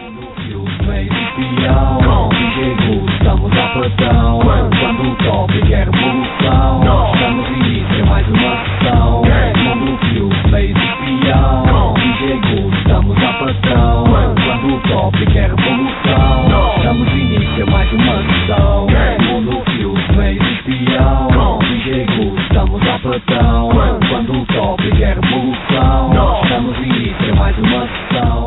Meio espião, DJ estamos a pressão. Quando o tópico é revolução, damos início a mais uma sessão. Mundo fio, meio espião, DJ estamos a pressão. Quando o tópico é revolução, damos início a mais uma sessão. Mundo fio, meio espião, DJ estamos a pressão. Quando o tópico é revolução, damos início a mais uma sessão.